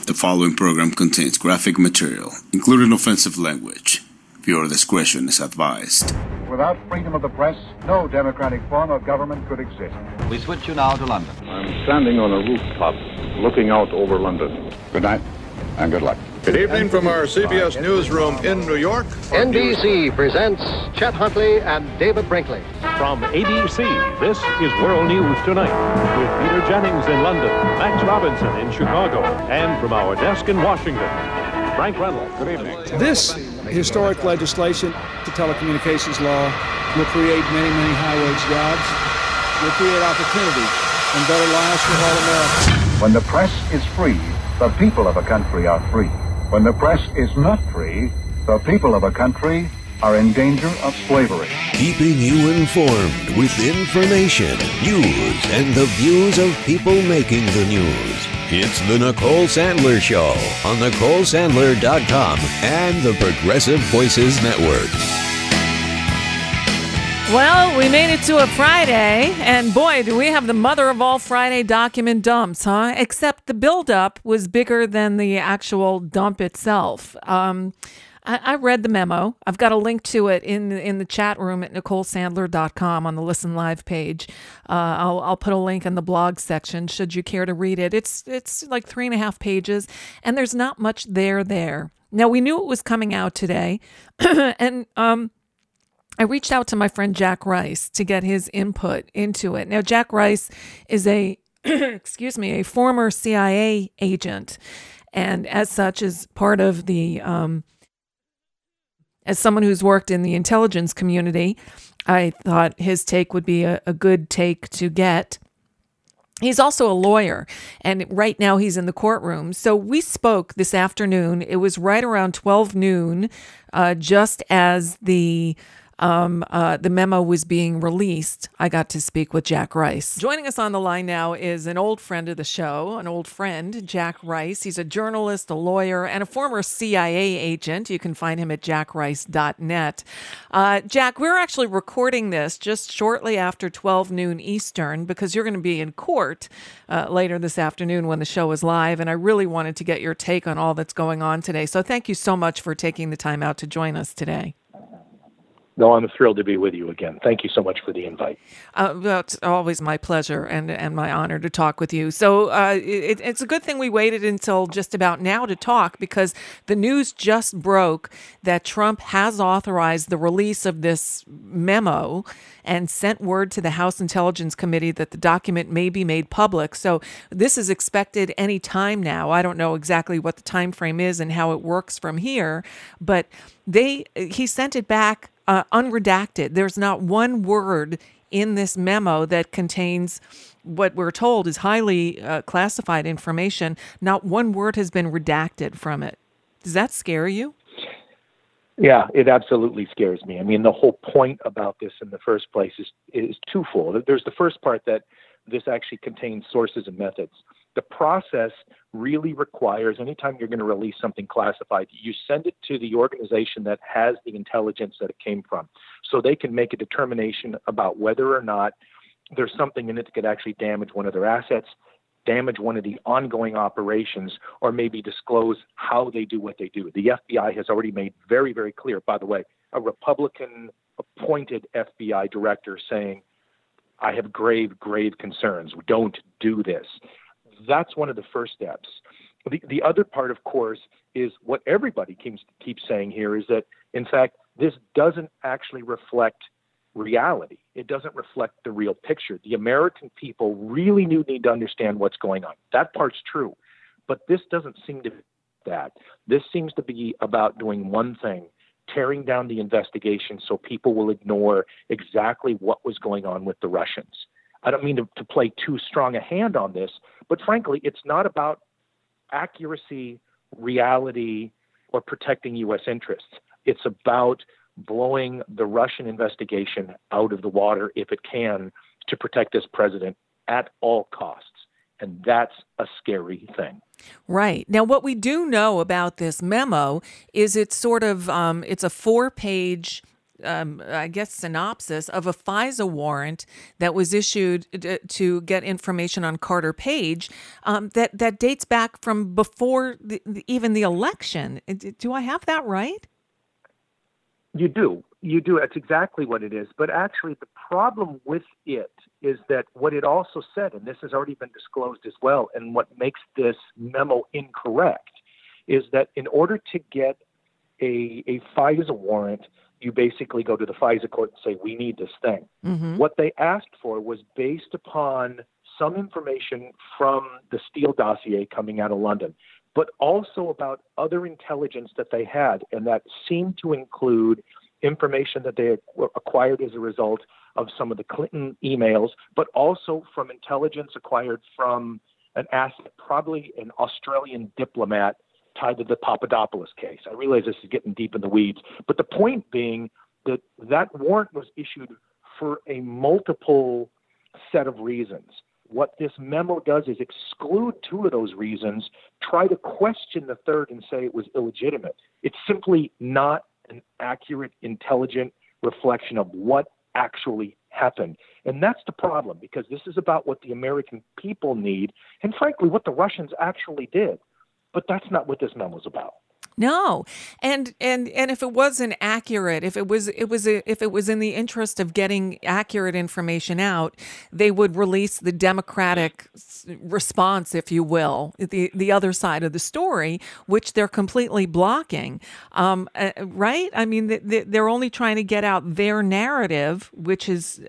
The following program contains graphic material, including offensive language. Viewer discretion is advised. Without freedom of the press, no democratic form of government could exist. We switch you now to London. I'm standing on a rooftop looking out over London. Good night and good luck. Good evening from our CBS newsroom in New York. NBC presents Chet Huntley and David Brinkley. From ABC, this is World News Tonight with Peter Jennings in London, Max Robinson in Chicago, and from our desk in Washington, Frank Reynolds. Good evening. This historic legislation, the telecommunications law, will create many, many high-wage jobs, will create opportunity and better lives for all Americans. When the press is free, the people of a country are free. When the press is not free, the people of a country are in danger of slavery. Keeping you informed with information, news, and the views of people making the news. It's the Nicole Sandler Show on NicoleSandler.com and the Progressive Voices Network. Well, we made it to a Friday, and boy, do we have the mother of all Friday document dumps, huh? Except the buildup was bigger than the actual dump itself. I read the memo. I've got a link to it in the chat room at NicoleSandler.com on the Listen Live page. I'll put a link in the blog section should you care to read it. It's like 3.5 pages, and there's not much there. Now, we knew it was coming out today, and I reached out to my friend Jack Rice to get his input into it. Now, Jack Rice is a former CIA agent, and as such is part of the, as someone who's worked in the intelligence community, I thought his take would be a good take to get. He's also a lawyer, and right now he's in the courtroom. So we spoke this afternoon. It was right around 12 noon, just as the memo was being released. I got to speak with Jack Rice. Joining us on the line now is an old friend of the show, an old friend, Jack Rice. He's a journalist, a lawyer, and a former CIA agent. You can find him at jackrice.net. Jack, we're actually recording this just shortly after 12 noon Eastern because you're going to be in court later this afternoon when the show is live, and I really wanted to get your take on all that's going on today. So thank you so much for taking the time out to join us today. No, I'm thrilled to be with you again. Thank you so much for the invite. Well, it's always my pleasure and my honor to talk with you. So it's a good thing we waited until just about now to talk because the news just broke that Trump has authorized the release of this memo and sent word to the House Intelligence Committee that the document may be made public. So this is expected any time now. I don't know exactly what the time frame is and how it works from here, but he sent it back unredacted. There's not one word in this memo that contains what we're told is highly classified information. Not one word has been redacted from it. Does that scare you? Yeah, it absolutely scares me. I mean, the whole point about this in the first place is twofold. There's the first part that this actually contains sources and methods. The process really requires, anytime you're going to release something classified, you send it to the organization that has the intelligence that it came from, so they can make a determination about whether or not there's something in it that could actually damage one of their assets, damage one of the ongoing operations, or maybe disclose how they do what they do. The FBI has already made very, very clear, by the way, a Republican-appointed FBI director saying, I have grave, grave concerns. Don't do this. That's one of the first steps. The other part, of course, is what everybody keeps saying here is that, in fact, this doesn't actually reflect reality. It doesn't reflect the real picture. The American people really need to understand what's going on. That part's true. But this doesn't seem to be that. This seems to be about doing one thing, tearing down the investigation so people will ignore exactly what was going on with the Russians. I don't mean to play too strong a hand on this, but frankly, it's not about accuracy, reality, or protecting U.S. interests. It's about blowing the Russian investigation out of the water, if it can, to protect this president at all costs. And that's a scary thing. Right. Now, what we do know about this memo is it's sort of, it's a 4-page I guess, synopsis of a FISA warrant that was issued to get information on Carter Page that dates back from before even the election. Do I have that right? You do. You do. That's exactly what it is. But actually, the problem with it is that what it also said, and this has already been disclosed as well, and what makes this memo incorrect, is that in order to get a FISA warrant, you basically go to the FISA court and say, we need this thing. Mm-hmm. What they asked for was based upon some information from the Steele dossier coming out of London, but also about other intelligence that they had, and that seemed to include information that they acquired as a result of some of the Clinton emails, but also from intelligence acquired from an asset, probably an Australian diplomat tied to the Papadopoulos case. I realize this is getting deep in the weeds, but the point being that that warrant was issued for a multiple set of reasons. What this memo does is exclude two of those reasons, try to question the third and say it was illegitimate. It's simply not an accurate, intelligent reflection of what actually happened. And that's the problem, because this is about what the American people need and, frankly, what the Russians actually did. But that's not what this memo is about. No, and if it wasn't accurate, if it was in the interest of getting accurate information out, they would release the Democratic response, if you will, the other side of the story, which they're completely blocking, right? I mean, they're only trying to get out their narrative, which is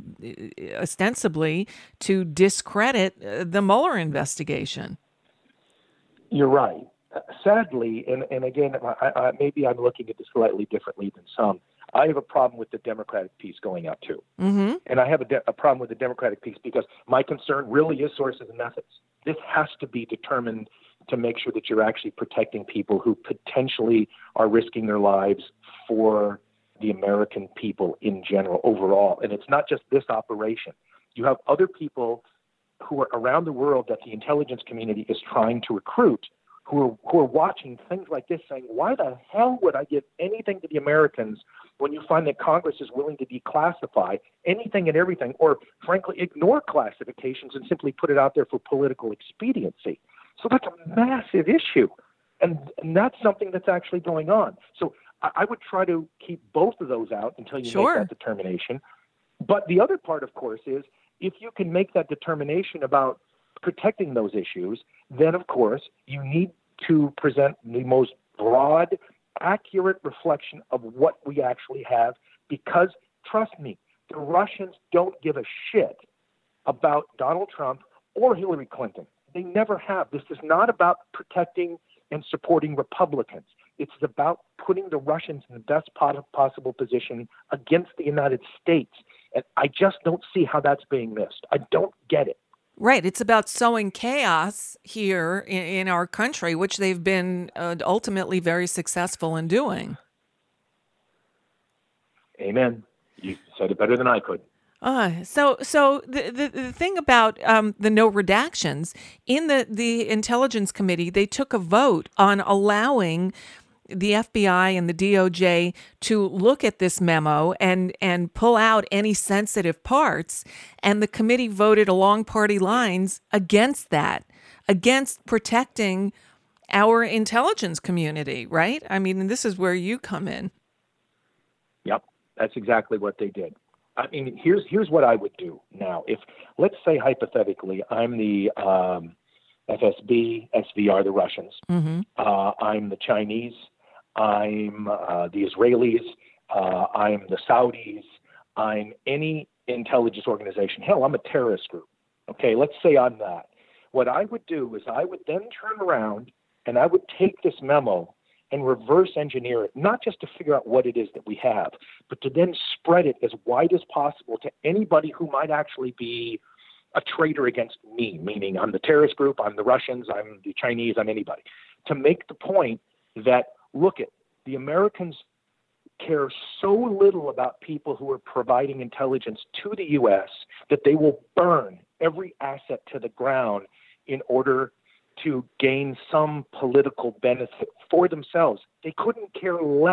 ostensibly to discredit the Mueller investigation. You're right. Sadly, and again, maybe I'm looking at this slightly differently than some. I have a problem with the Democratic piece going out too. Mm-hmm. And I have a problem with the Democratic piece because my concern really is sources and methods. This has to be determined to make sure that you're actually protecting people who potentially are risking their lives for the American people in general, overall. And it's not just this operation. You have other people who are around the world that the intelligence community is trying to recruit who are watching things like this saying, why the hell would I give anything to the Americans when you find that Congress is willing to declassify anything and everything, or frankly ignore classifications and simply put it out there for political expediency? So that's a massive issue. And that's something that's actually going on. So I would try to keep both of those out until you make that determination. But the other part, of course, is if you can make that determination about protecting those issues, then, of course, you need to present the most broad, accurate reflection of what we actually have, because, trust me, the Russians don't give a shit about Donald Trump or Hillary Clinton. They never have. This is not about protecting and supporting Republicans. It's about putting the Russians in the best possible position against the United States. And I just don't see how that's being missed. I don't get it. Right. It's about sowing chaos here in our country, which they've been ultimately very successful in doing. Amen. You said it better than I could. So the thing about the no redactions, in the Intelligence Committee, they took a vote on allowing the FBI and the DOJ to look at this memo and pull out any sensitive parts. And the committee voted along party lines against that, against protecting our intelligence community, right? I mean, this is where you come in. Yep, that's exactly what they did. I mean, here's what I would do now. If, let's say hypothetically, I'm the FSB, SVR, the Russians. Mm-hmm. I'm the Chinese. I'm the Israelis, I'm the Saudis, I'm any intelligence organization. Hell, I'm a terrorist group. Okay, let's say I'm that. What I would do is I would then turn around and I would take this memo and reverse engineer it, not just to figure out what it is that we have, but to then spread it as wide as possible to anybody who might actually be a traitor against me, meaning I'm the terrorist group, I'm the Russians, I'm the Chinese, I'm anybody, to make the point that, look at, the Americans care so little about people who are providing intelligence to the U.S. that they will burn every asset to the ground in order to gain some political benefit for themselves. They couldn't care less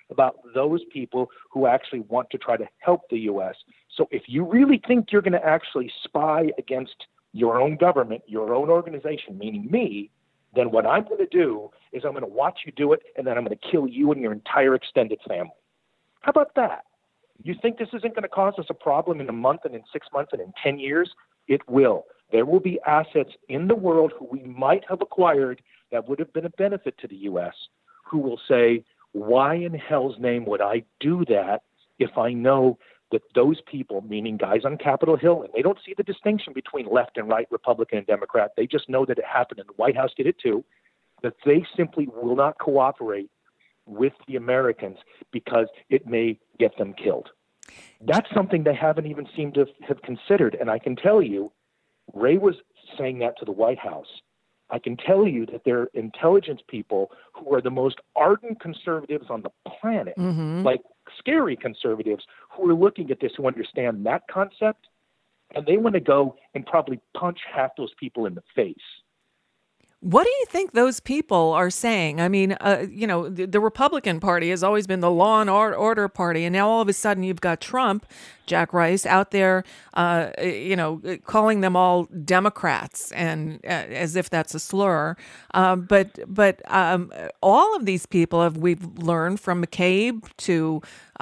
about those people who actually want to try to help the U.S. So if you really think you're going to actually spy against your own government, your own organization, meaning me, then what I'm going to do is I'm going to watch you do it, and then I'm going to kill you and your entire extended family. How about that? You think this isn't going to cause us a problem in a month and in 6 months and in 10 years? It will. There will be assets in the world who we might have acquired that would have been a benefit to the U.S. who will say, why in hell's name would I do that if I know that those people, meaning guys on Capitol Hill, and they don't see the distinction between left and right, Republican and Democrat, they just know that it happened and the White House did it too, that they simply will not cooperate with the Americans because it may get them killed. That's something they haven't even seemed to have considered. And I can tell you, Ray was saying that to the White House. I can tell you that there are intelligence people who are the most ardent conservatives on the planet, like scary conservatives, who are looking at this, who understand that concept, and they want to go and probably punch half those people in the face. What do you think those people are saying? I mean, the Republican Party has always been the law and order party, and now all of a sudden you've got Trump, Jack Rice, out there, calling them all Democrats, and as if that's a slur. But all of these people we've learned from McCabe to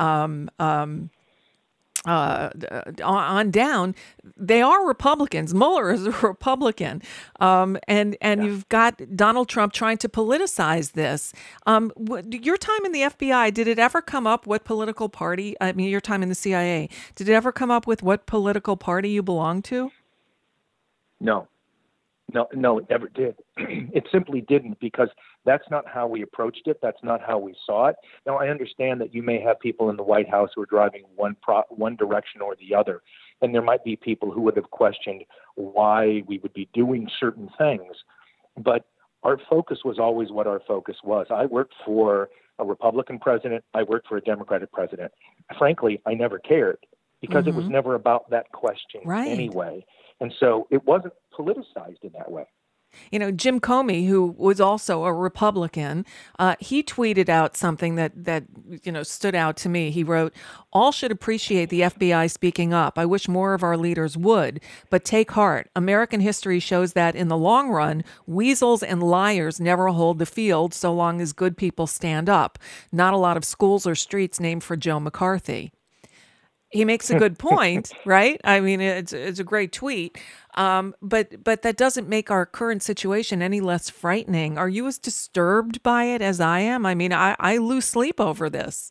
on down, they are Republicans. Mueller is a Republican, and you've got Donald Trump trying to politicize this. Your time in the FBI, did it ever come up what political party? I mean, your time in the CIA, did it ever come up with what political party you belong to? No, it never did. It simply didn't, because that's not how we approached it. That's not how we saw it. Now, I understand that you may have people in the White House who are driving one direction or the other, and there might be people who would have questioned why we would be doing certain things. But our focus was always what our focus was. I worked for a Republican president. I worked for a Democratic president. Frankly, I never cared, because it was never about that question anyway. And so it wasn't politicized in that way. You know, Jim Comey, who was also a Republican, he tweeted out something that stood out to me. He wrote, "All should appreciate the FBI speaking up. I wish more of our leaders would. But take heart. American history shows that in the long run, weasels and liars never hold the field so long as good people stand up. Not a lot of schools or streets named for Joe McCarthy." He makes a good point, right? I mean, it's a great tweet, but that doesn't make our current situation any less frightening. Are you as disturbed by it as I am? I mean, I lose sleep over this.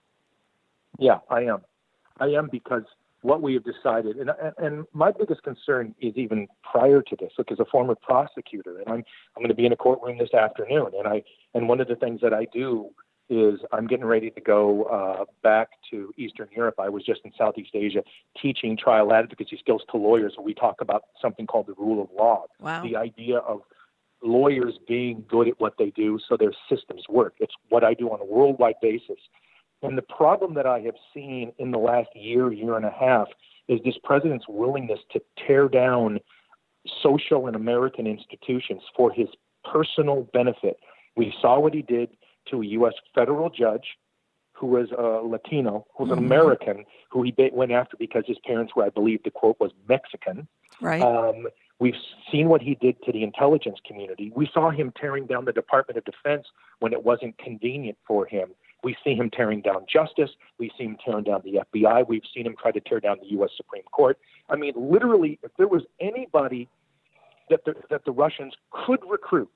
Yeah, I am. I am, because what we have decided, and my biggest concern is even prior to this. Look, as a former prosecutor, and I'm going to be in a courtroom this afternoon, and one of the things that I do is I'm getting ready to go back to Eastern Europe. I was just in Southeast Asia teaching trial advocacy skills to lawyers. We talk about something called the rule of law. Wow. The idea of lawyers being good at what they do so their systems work. It's what I do on a worldwide basis. And the problem that I have seen in the last year and a half is this president's willingness to tear down social and American institutions for his personal benefit. We saw what he did to a U.S. federal judge who was a Latino, who was an American, who he went after because his parents were, I believe the quote was, Mexican. Right. We've seen what he did to the intelligence community. We saw him tearing down the Department of Defense when it wasn't convenient for him. We see him tearing down justice. We've seen him tearing down the FBI. We've seen him try to tear down the U.S. Supreme Court. I mean, literally, if there was anybody that the Russians could recruit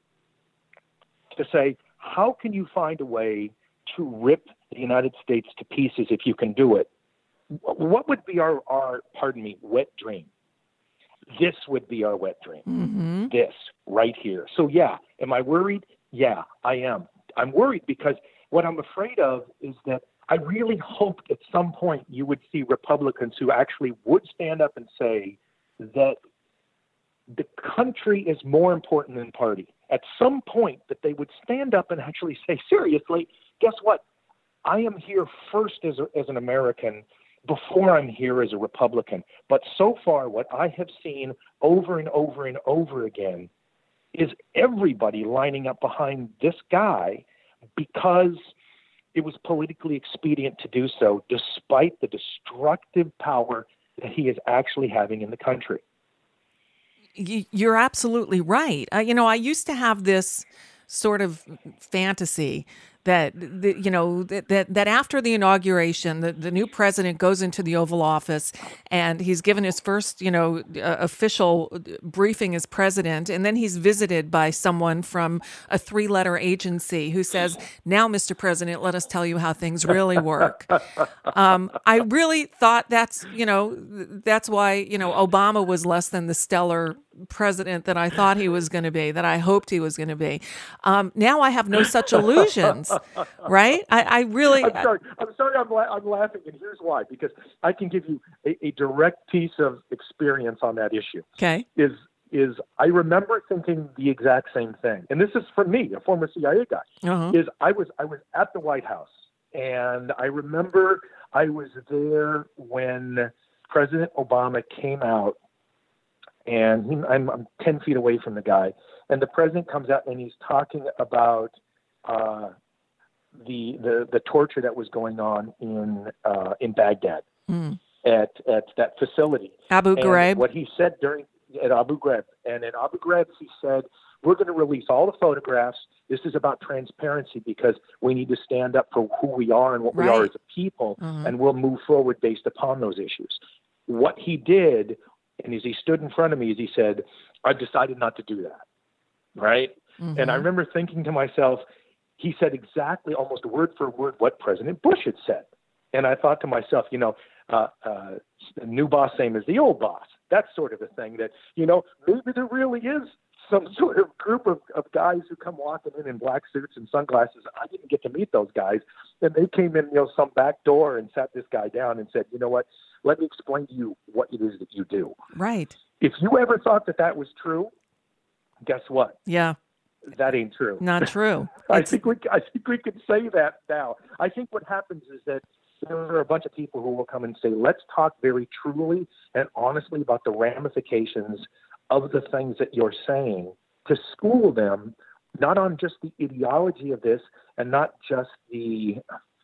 to say, how can you find a way to rip the United States to pieces if you can do it? What would be our wet dream? This would be our wet dream. This right here. So yeah, am I worried? Yeah, I am. I'm worried because what I'm afraid of is that I really hoped at some point you would see Republicans who actually would stand up and say that the country is more important than party. At some point that they would stand up and actually say, seriously, guess what? I am here first as an American before I'm here as a Republican. But so far, what I have seen over and over and over again is everybody lining up behind this guy because it was politically expedient to do so, despite the destructive power that he is actually having in the country. You're absolutely right. I used to have this sort of fantasy that that after the inauguration, the new president goes into the Oval Office and he's given his first official briefing as president, and then he's visited by someone from a 3-letter agency who says, "Now, Mr. President, let us tell you how things really work." I really thought that's why Obama was less than the stellar president that I thought he was going to be, that I hoped he was going to be. Now I have no such illusions, right? I'm sorry, I'm laughing, and here's why. Because I can give you a direct piece of experience on that issue. Okay. Is I remember thinking the exact same thing, and this is from me, a former CIA guy. Uh-huh. Is I was at the White House, and I remember I was there when President Obama came out. And I'm 10 feet away from the guy, and the president comes out and he's talking about the torture that was going on in Baghdad at that facility. Abu Ghraib. What he said at Abu Ghraib, and at Abu Ghraib he said, "We're going to release all the photographs. This is about transparency because we need to stand up for who we are and what we are as a people, and we'll move forward based upon those issues." What he did. And as he stood in front of me, as he said, "I've decided not to do that," right? Mm-hmm. And I remember thinking to myself, he said exactly, almost word for word, what President Bush had said. And I thought to myself, the new boss same as the old boss. That's sort of a thing that, maybe there really is some sort of group of guys who come walking in black suits and sunglasses. I didn't get to meet those guys. And they came in, some back door and sat this guy down and said, "You know what? Let me explain to you what it is that you do." Right. If you ever thought that was true, guess what? Yeah. That ain't true. Not true. I think we could say that now. I think what happens is that there are a bunch of people who will come and say, "Let's talk very truly and honestly about the ramifications of the things that you're saying," to school them not on just the ideology of this and not just the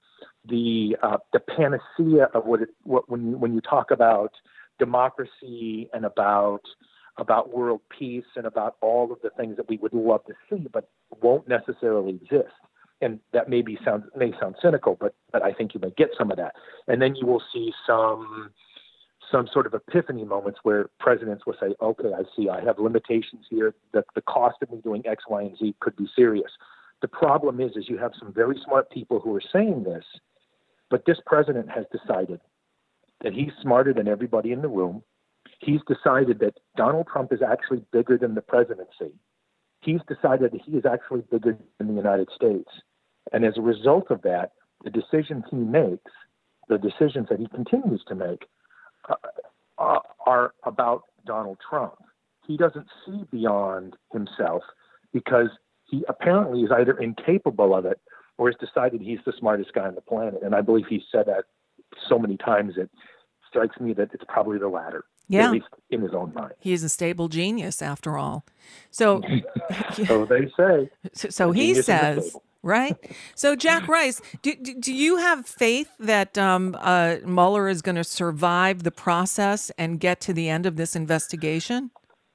panacea of when you talk about democracy and about world peace and about all of the things that we would love to see but won't necessarily exist. And that may sound cynical, but I think you may get some of that. And then you will see some sort of epiphany moments where presidents will say, "Okay, I see. I have limitations here. The cost of me doing X, Y, and Z could be serious." The problem is you have some very smart people who are saying this, but this president has decided that he's smarter than everybody in the room. He's decided that Donald Trump is actually bigger than the presidency. He's decided that he is actually bigger than the United States. And as a result of that, the decisions he makes, the decisions that he continues to make, are about Donald Trump. He doesn't see beyond himself because he apparently is either incapable of it or has decided he's the smartest guy on the planet. And I believe he's said that so many times it strikes me that it's probably the latter. Yeah. At least in his own mind. He's a stable genius after all. So, so they say. So he says, right? So Jack Rice, do you have faith that Mueller is going to survive the process and get to the end of this investigation?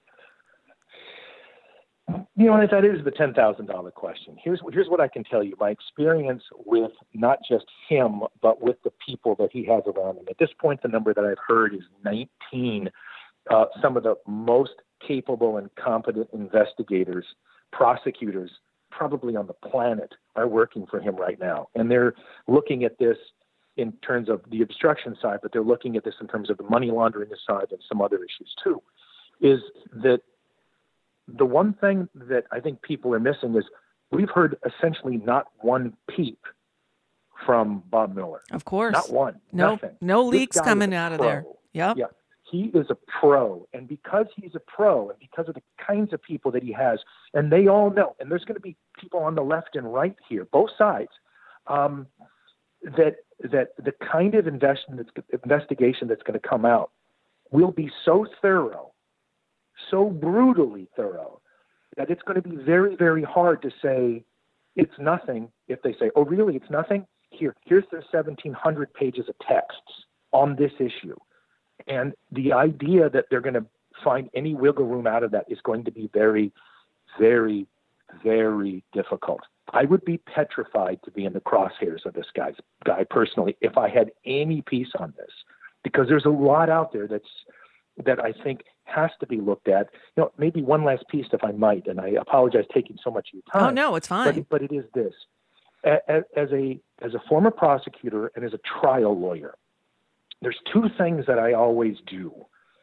That is the $10,000 question. Here's what I can tell you. My experience with not just him, but with the people that he has around him. At this point, the number that I've heard is 19. Some of the most capable and competent investigators, prosecutors, probably on the planet, are working for him right now. And they're looking at this in terms of the obstruction side, but they're looking at this in terms of the money laundering side and some other issues too, is that the one thing that I think people are missing is we've heard essentially not one peep from Bob Mueller. Of course. Not one. No, nothing. No leaks coming out of there. Yep. Yeah. He is a pro. And because he's a pro and because of the kinds of people that he has, and they all know, and there's going to be people on the left and right here, both sides, that the kind of investigation that's going to come out will be so thorough, so brutally thorough, that it's going to be very, very hard to say it's nothing. If they say, "Oh, really, it's nothing?" here's their 1,700 pages of texts on this issue. And the idea that they're going to find any wiggle room out of that is going to be very, very, very difficult. I would be petrified to be in the crosshairs of this guy personally if I had any piece on this, because there's a lot out there that I think has to be looked at. Maybe one last piece, if I might, and I apologize taking so much of your time. Oh, no, it's fine. But it is this. As a former prosecutor and as a trial lawyer, there's two things that I always do.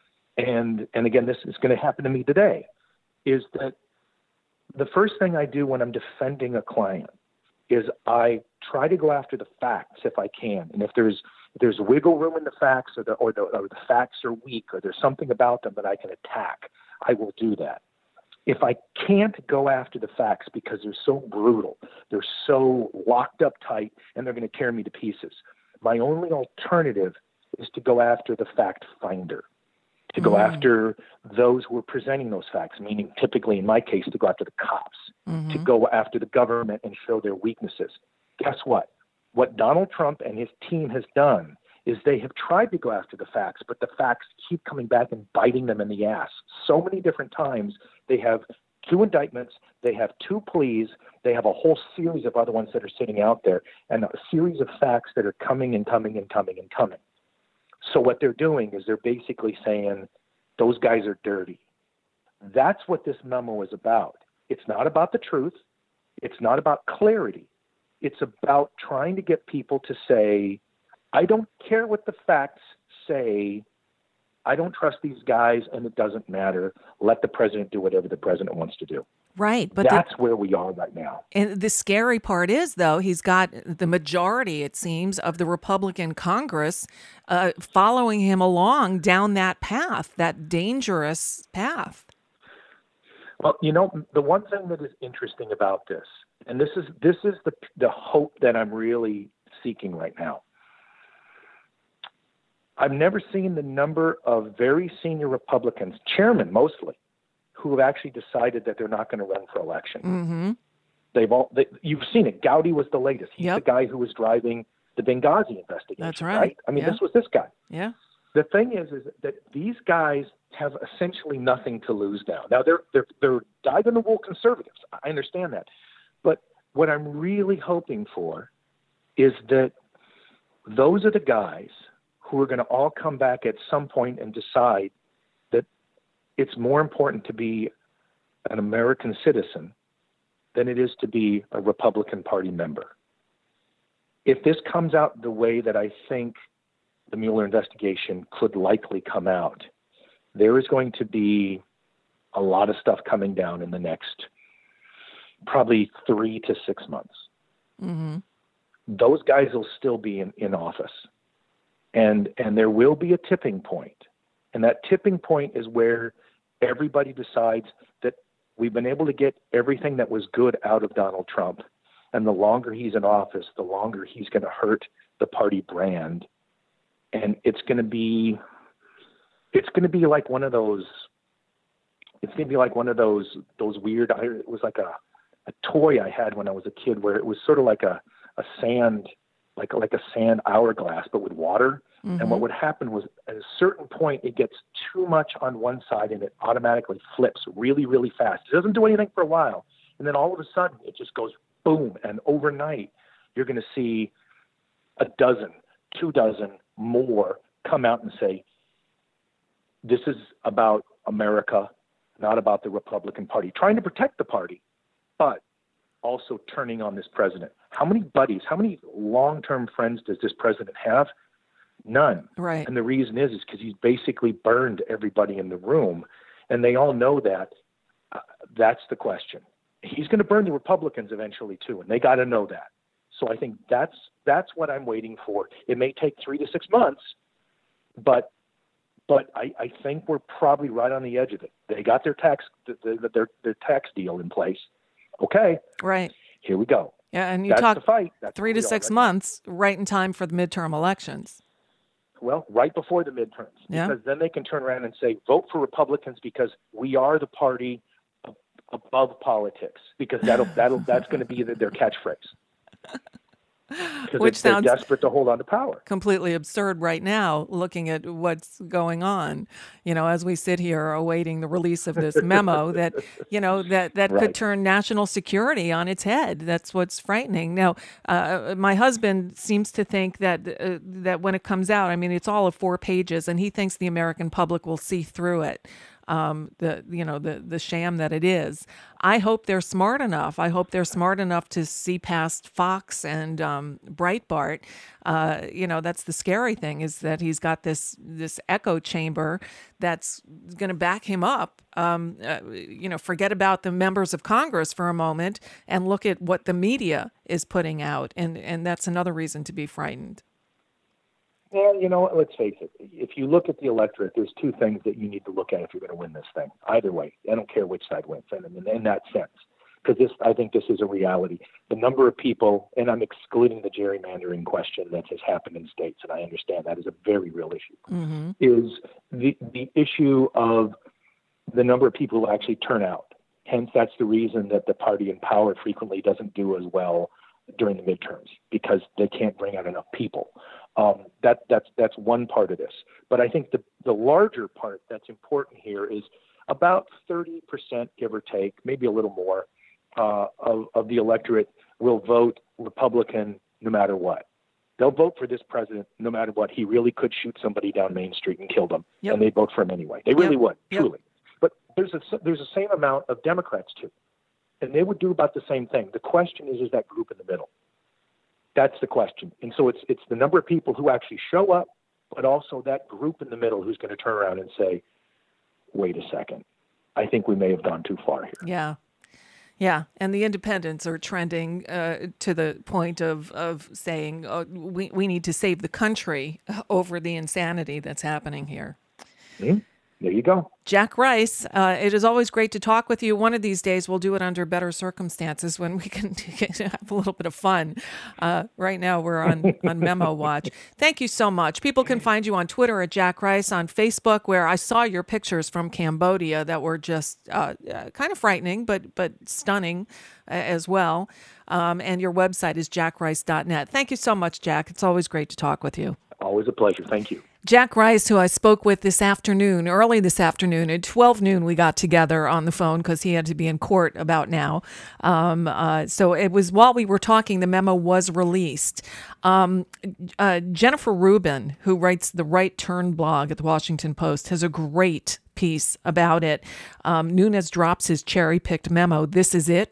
And again, this is going to happen to me today, is that the first thing I do when I'm defending a client is I try to go after the facts if I can. And if there's wiggle room in the facts or the facts are weak or there's something about them that I can attack, I will do that. If I can't go after the facts because they're so brutal, they're so locked up tight, and they're going to tear me to pieces, my only alternative is to go after the fact finder, to go after those who are presenting those facts, meaning typically in my case, to go after the cops, to go after the government and show their weaknesses. Guess what? What Donald Trump and his team has done is they have tried to go after the facts, but the facts keep coming back and biting them in the ass. So many different times they have 2 indictments, they have 2 pleas, they have a whole series of other ones that are sitting out there, and a series of facts that are coming and coming and coming and coming. So what they're doing is they're basically saying those guys are dirty. That's what this memo is about. It's not about the truth. It's not about clarity. It's about trying to get people to say, I don't care what the facts say. I don't trust these guys, and it doesn't matter. Let the president do whatever the president wants to do. Right. But that's where we are right now. And the scary part is, though, he's got the majority, it seems, of the Republican Congress following him along down that path, that dangerous path. Well, the one thing that is interesting about this, and this is the hope that I'm really seeking right now. I've never seen the number of very senior Republicans, chairmen mostly, who have actually decided that they're not going to run for election. You've seen it. Gowdy was the latest. He's the guy who was driving the Benghazi investigation. That's right. I mean, this was this guy. Yeah. The thing is that these guys have essentially nothing to lose now. Now they're dyed-in-the-wool conservatives. I understand that, but what I'm really hoping for is that those are the guys who are going to all come back at some point and decide that it's more important to be an American citizen than it is to be a Republican Party member. If this comes out the way that I think the Mueller investigation could likely come out, there is going to be a lot of stuff coming down in the next probably 3 to 6 months. Those guys will still be in office. And there will be a tipping point. And that tipping point is where everybody decides that we've been able to get everything that was good out of Donald Trump. And the longer he's in office, the longer he's going to hurt the party brand. And it's going to be like one of those, those weird, it was like a toy I had when I was a kid where it was sort of like a sand, like a sand hourglass, but with water. And what would happen was at a certain point, it gets too much on one side and it automatically flips really, really fast. It doesn't do anything for a while. And then all of a sudden it just goes boom. And overnight you're going to see a dozen, 2 dozen more come out and say, this is about America, not about the Republican Party, trying to protect the party, but also turning on this president. How many buddies, how many long-term friends does this president have? None. Right. And the reason is because he's basically burned everybody in the room, and they all know that. That's the question. He's going to burn the Republicans eventually too, and they got to know that. So I think that's what I'm waiting for. It may take 3 to 6 months, but I think we're probably right on the edge of it. They got their tax deal in place. Okay. Right. Here we go. Yeah, and you That's talk the fight. That's 3 to 6 months, right in time for the midterm elections. Well, right before the midterms, because then they can turn around and say, vote for Republicans because we are the party above politics, because that's going to be their catchphrase. Which they're sounds desperate to hold on to power. Completely absurd right now, looking at what's going on, as we sit here awaiting the release of this memo that, that Right. could turn national security on its head. That's what's frightening. Now, my husband seems to think that that when it comes out, I mean, it's all of 4 pages, and he thinks the American public will see through it. The sham that it is. I hope they're smart enough. I hope they're smart enough to see past Fox and Breitbart. That's the scary thing, is that he's got this echo chamber that's going to back him up. Forget about the members of Congress for a moment and look at what the media is putting out, and that's another reason to be frightened. Well, let's face it. If you look at the electorate, there's 2 things that you need to look at if you're going to win this thing. Either way, I don't care which side wins, and in that sense, because I think this is a reality. The number of people, and I'm excluding the gerrymandering question that has happened in states, and I understand that is a very real issue, is the issue of the number of people who actually turn out. Hence, that's the reason that the party in power frequently doesn't do as well during the midterms, because they can't bring out enough people. That's one part of this. But I think the larger part that's important here is about 30%, give or take, maybe a little more, of the electorate will vote Republican no matter what. They'll vote for this president no matter what. He really could shoot somebody down Main Street and kill them, and they'd vote for him anyway. They really would, truly. But there's the same amount of Democrats too, and they would do about the same thing. The question is that group in the middle. That's the question. And so it's the number of people who actually show up, but also that group in the middle who's going to turn around and say, wait a second, I think we may have gone too far here. Yeah. Yeah, and the independents are trending to the point of saying we need to save the country over the insanity that's happening here. Mm-hmm. There you go. Jack Rice, it is always great to talk with you. One of these days, we'll do it under better circumstances when we can have a little bit of fun. Right now, we're on Memo Watch. Thank you so much. People can find you on Twitter at Jack Rice, on Facebook, where I saw your pictures from Cambodia that were just kind of frightening, but stunning as well. And your website is jackrice.net. Thank you so much, Jack. It's always great to talk with you. Always a pleasure. Thank you. Jack Rice, who I spoke with early this afternoon, at 12 noon we got together on the phone because he had to be in court about now. So it was while we were talking, the memo was released. Jennifer Rubin, who writes the Right Turn blog at the Washington Post, has a great piece about it. Nunes drops his cherry-picked memo. This is it? ?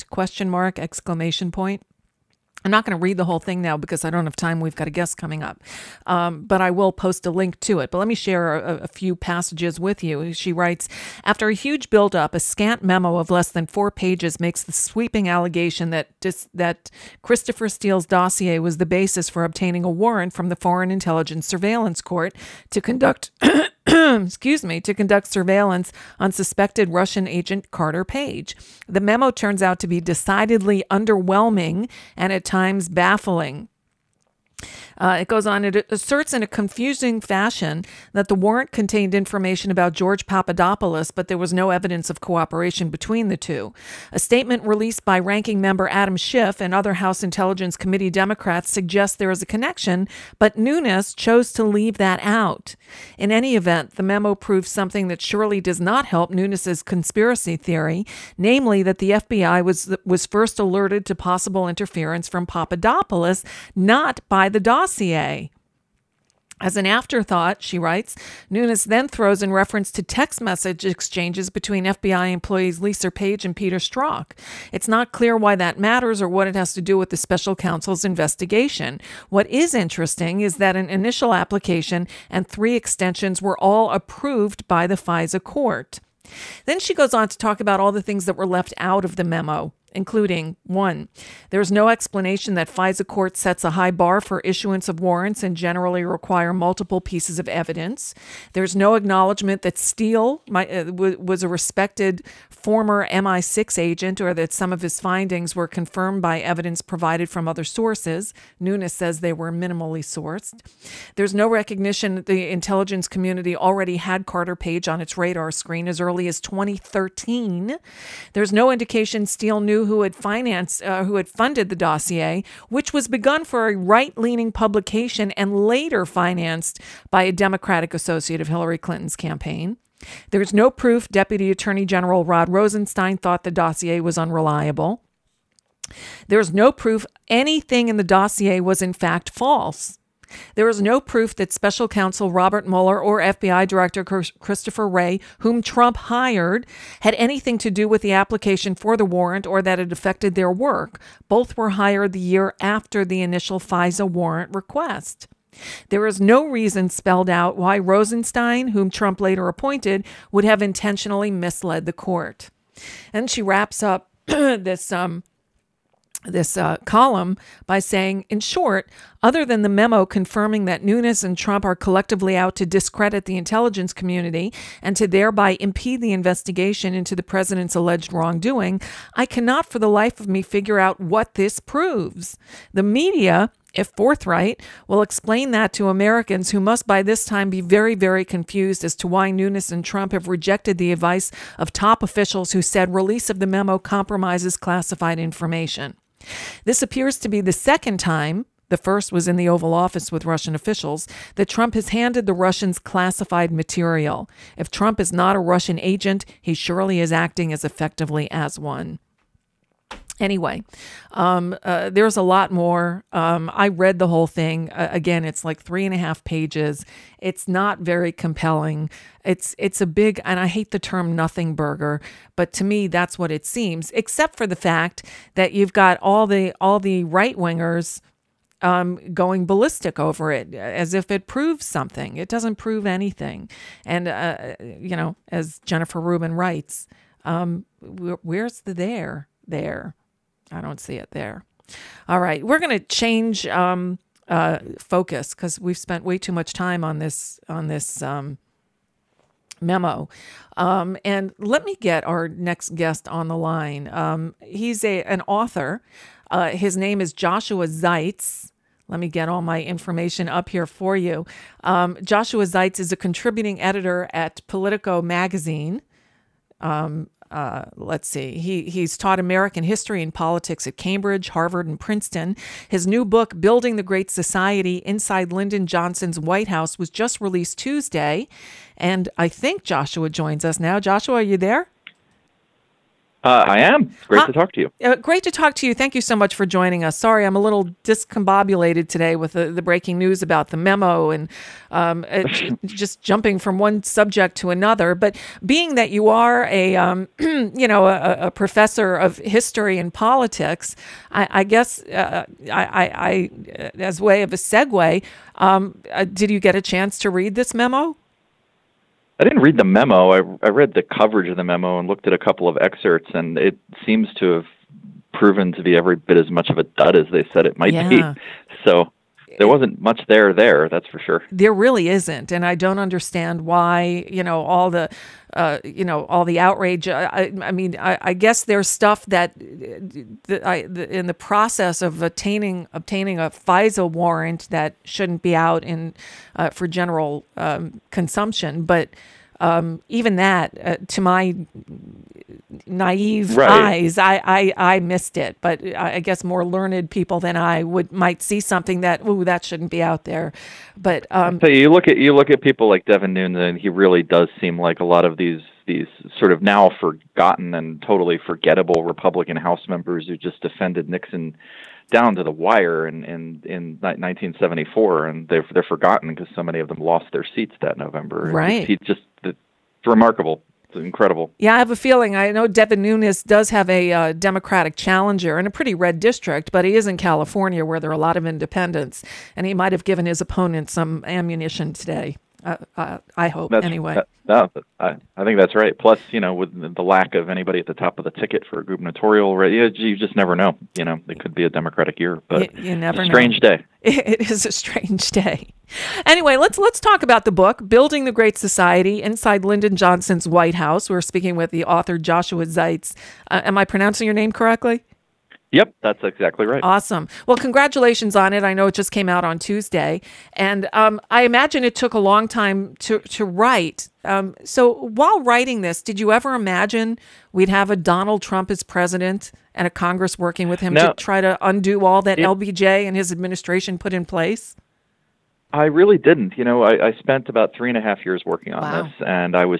I'm not going to read the whole thing now because I don't have time. We've got a guest coming up. But I will post a link to it. But let me share a few passages with you. She writes, after a huge buildup, a scant memo of less than 4 pages makes the sweeping allegation that Christopher Steele's dossier was the basis for obtaining a warrant from the Foreign Intelligence Surveillance Court to conduct to conduct surveillance on suspected Russian agent Carter Page. The memo turns out to be decidedly underwhelming and at times baffling. It goes on, it asserts in a confusing fashion that the warrant contained information about George Papadopoulos, but there was no evidence of cooperation between the two. A statement released by Ranking Member Adam Schiff and other House Intelligence Committee Democrats suggests there is a connection, but Nunes chose to leave that out. In any event, the memo proves something that surely does not help Nunes' conspiracy theory, namely that the FBI was first alerted to possible interference from Papadopoulos, not by the dossier. As an afterthought, she writes, Nunes then throws in reference to text message exchanges between FBI employees Lisa Page and Peter Strzok. It's not clear why that matters or what it has to do with the special counsel's investigation. What is interesting is that an initial application and 3 extensions were all approved by the FISA court. Then she goes on to talk about all the things that were left out of the memo, including 1, there's no explanation that FISA court sets a high bar for issuance of warrants and generally require multiple pieces of evidence. There's no acknowledgement that Steele was a respected former MI6 agent or that some of his findings were confirmed by evidence provided from other sources. Nunes says they were minimally sourced. There's no recognition that the intelligence community already had Carter Page on its radar screen as early as 2013. There's no indication Steele knew who had funded the dossier, which was begun for a right-leaning publication and later financed by a Democratic associate of Hillary Clinton's campaign. There's no proof Deputy Attorney General Rod Rosenstein thought the dossier was unreliable. There's no proof anything in the dossier was in fact false. There is no proof that Special Counsel Robert Mueller or FBI Director Christopher Wray, whom Trump hired, had anything to do with the application for the warrant or that it affected their work. Both were hired the year after the initial FISA warrant request. There is no reason spelled out why Rosenstein, whom Trump later appointed, would have intentionally misled the court. And she wraps up this column by saying, in short, other than the memo confirming that Nunes and Trump are collectively out to discredit the intelligence community and to thereby impede the investigation into the president's alleged wrongdoing, I cannot for the life of me figure out what this proves. The media, if forthright, will explain that to Americans who must by this time be very, very confused as to why Nunes and Trump have rejected the advice of top officials who said release of the memo compromises classified information. This appears to be the second time, the first was in the Oval Office with Russian officials, that Trump has handed the Russians classified material. If Trump is not a Russian agent, he surely is acting as effectively as one. Anyway, there's a lot more. I read the whole thing. Again, it's like 3.5 pages. It's not very compelling. It's a big, and I hate the term nothing burger, but to me, that's what it seems, except for the fact that you've got all the right wingers going ballistic over it as if it proves something. It doesn't prove anything. And, as Jennifer Rubin writes, where's the there? I don't see it there. All right, we're going to change focus because we've spent way too much time on this memo. And let me get our next guest on the line. He's an author. His name is Joshua Zeitz. Let me get all my information up here for you. Joshua Zeitz is a contributing editor at Politico magazine. Let's see. He's taught American history and politics at Cambridge, Harvard, and Princeton. His new book, Building the Great Society, Inside Lyndon Johnson's White House, was just released Tuesday. And I think Joshua joins us now. Joshua, are you there? I am. Great to talk to you. Great to talk to you. Thank you so much for joining us. Sorry, I'm a little discombobulated today with the breaking news about the memo and just jumping from one subject to another. But being that you are a professor of history and politics, I guess I as way of a segue, did you get a chance to read this memo? I didn't read the memo. I read the coverage of the memo and looked at a couple of excerpts, and it seems to have proven to be every bit as much of a dud as they said it might be. So there wasn't much there, that's for sure. There really isn't, and I don't understand why, all the outrage. I guess there's stuff that in the process of obtaining a FISA warrant that shouldn't be out for general consumption, but even that, to my naive eyes, I missed it. But I guess more learned people than I might see something that shouldn't be out there. But so you look at people like Devin Nunes, and he really does seem like a lot of these sort of now forgotten and totally forgettable Republican House members who just defended Nixon down to the wire in 1974, and they're forgotten because so many of them lost their seats that November. Right. It's remarkable. It's incredible. Yeah, I have a feeling. I know Devin Nunes does have a Democratic challenger in a pretty red district, but he is in California where there are a lot of independents, and he might have given his opponent some ammunition today. I hope, anyway. I think that's right. Plus, with the lack of anybody at the top of the ticket for a gubernatorial race, you just never know. It could be a Democratic year, but you never know. Strange day. It is a strange day. Anyway, let's talk about the book, Building the Great Society, Inside Lyndon Johnson's White House. We're speaking with the author, Joshua Zeitz. Am I pronouncing your name correctly? Yep, that's exactly right. Awesome. Well, congratulations on it. I know it just came out on Tuesday. And I imagine it took a long time to write. So while writing this, did you ever imagine we'd have a Donald Trump as president and a Congress working with him to try to undo all that LBJ and his administration put in place? I really didn't. I spent about 3.5 years working on this, and I was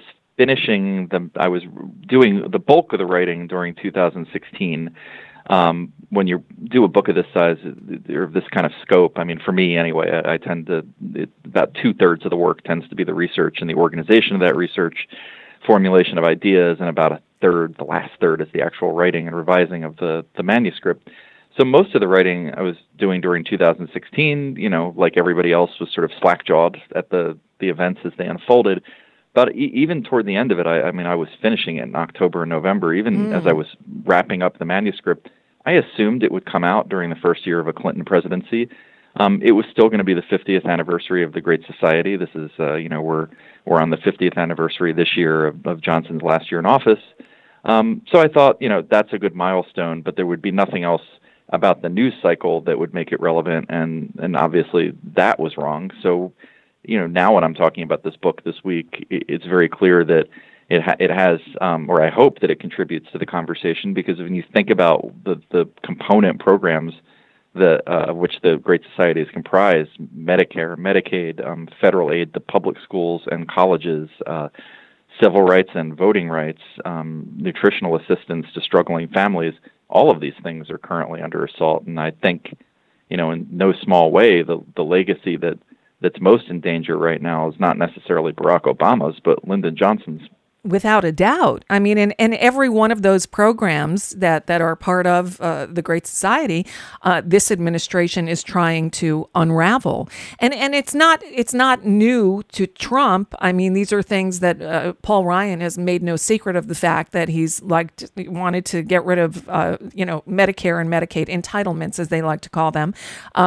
I was doing the bulk of the writing during 2016. When you do a book of this size or this kind of scope, I mean, for me anyway, I tend to, about 2/3 of the work tends to be the research and the organization of that research, formulation of ideas, and about 1/3, the last third, is the actual writing and revising of the manuscript. So most of the writing I was doing during 2016, like everybody else, was sort of slack-jawed at the events as they unfolded. But even toward the end of it, I was finishing it in October and November. Even as I was wrapping up the manuscript, I assumed it would come out during the first year of a Clinton presidency. It was still going to be the 50th anniversary of the Great Society. This is, we're on the 50th anniversary this year of Johnson's last year in office. So I thought, that's a good milestone, but there would be nothing else about the news cycle that would make it relevant, and obviously that was wrong. So, now when I'm talking about this book this week, it's very clear that it has, or I hope that it contributes to the conversation, because when you think about the component programs that of which the Great Society is comprised, Medicare, Medicaid, federal aid to public schools and colleges, civil rights and voting rights, nutritional assistance to struggling families, all of these things are currently under assault. And I think, in no small way, the legacy that's most in danger right now is not necessarily Barack Obama's, but Lyndon Johnson's. Without a doubt. I mean, and every one of those programs that are part of the Great Society, this administration is trying to unravel. And it's not new to Trump. I mean, these are things that Paul Ryan has made no secret of the fact that he's wanted to get rid of, Medicare and Medicaid entitlements, as they like to call them.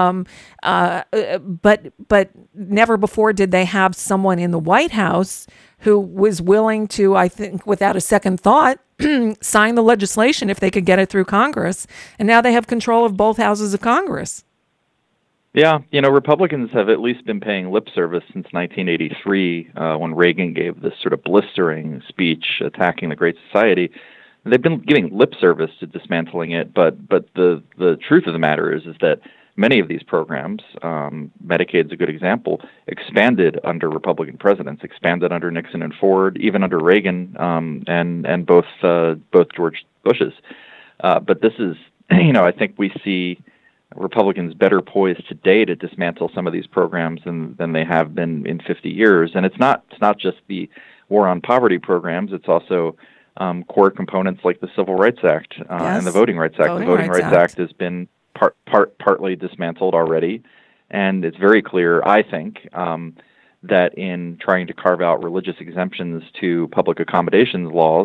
But never before did they have someone in the White House who was willing to, I think, without a second thought, sign the legislation if they could get it through Congress. And now they have control of both houses of Congress. Yeah, Republicans have at least been paying lip service since 1983, when Reagan gave this sort of blistering speech attacking the Great Society. They've been giving lip service to dismantling it, but the truth of the matter is that many of these programs, Medicaid's a good example, expanded under Republican presidents, expanded under Nixon and Ford, even under Reagan, and both George Bushes. But this is, I think we see Republicans better poised today to dismantle some of these programs than they have been in 50 years. And it's not just the war on poverty programs; it's also core components like the Civil Rights Act and the Voting Rights Act. The Voting Rights Act has been partly dismantled already, and it's very clear, I think, that in trying to carve out religious exemptions to public accommodations laws,